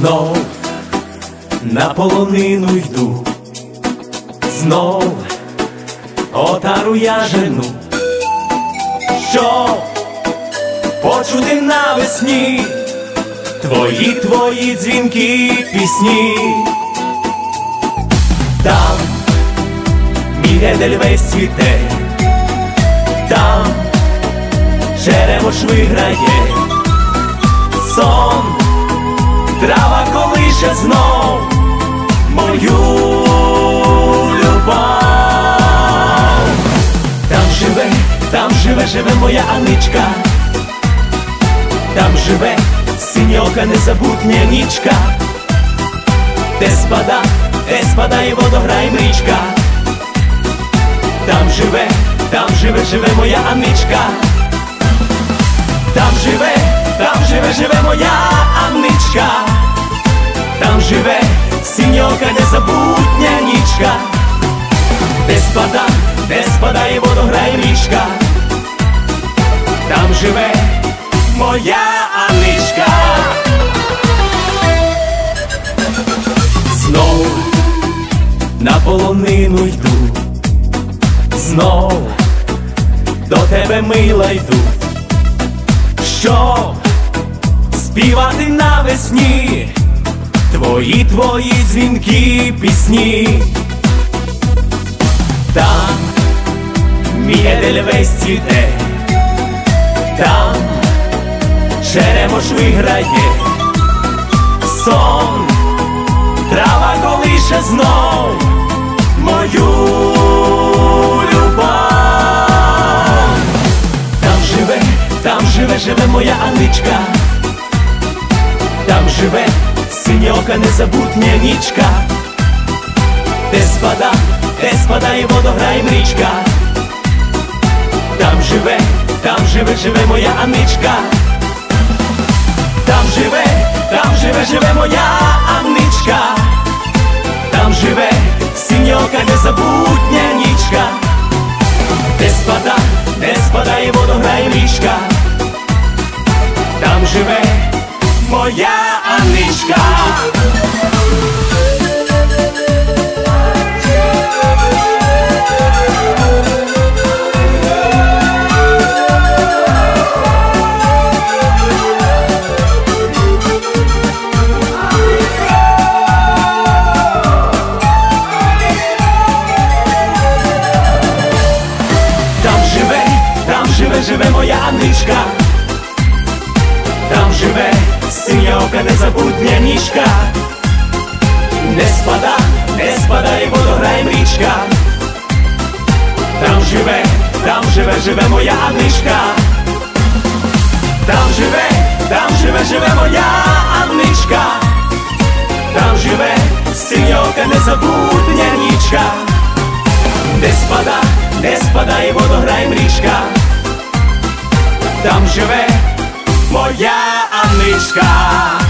Знов на полонину йду, знов отару я жену, щоб почути навесні твої дзвінки пісні. Там мій Едельвейс цвіте, там черемош виграє, сон трава колише знов мою любов. Там живе моя Аничка, там живе синьока незабутня нічка, де спадає водограй мрічка. Там живе моя Аничка, там живе моя Аничка, там живе синьока незабутня нічка, де спадає водограй річка. Там живе моя Аничка. Знов на полонину йду, знов до тебе, мила, йду, щоб співати навесні твої дзвінки пісні. Там мій Едельвейс цвіте, там черемош виграє, сон трава колише знов мою любов. Там живе моя Аничка, там живе синьока незабутня нічка, де спадає водограй мрічка. Там живе моя Аничка, там живе моя Аничка, там живе синьока незабутня нічка, де спадає водограй річка. Там живе моя Аничка. Живе моя Аничка, там живе синьока незабутня нічка, де спадає водограй річка. Там живе моя Аничка, там живе моя Аничка, там живе синьока незабутня нічка, де спадає водограй річка. Там живе моя Аничка.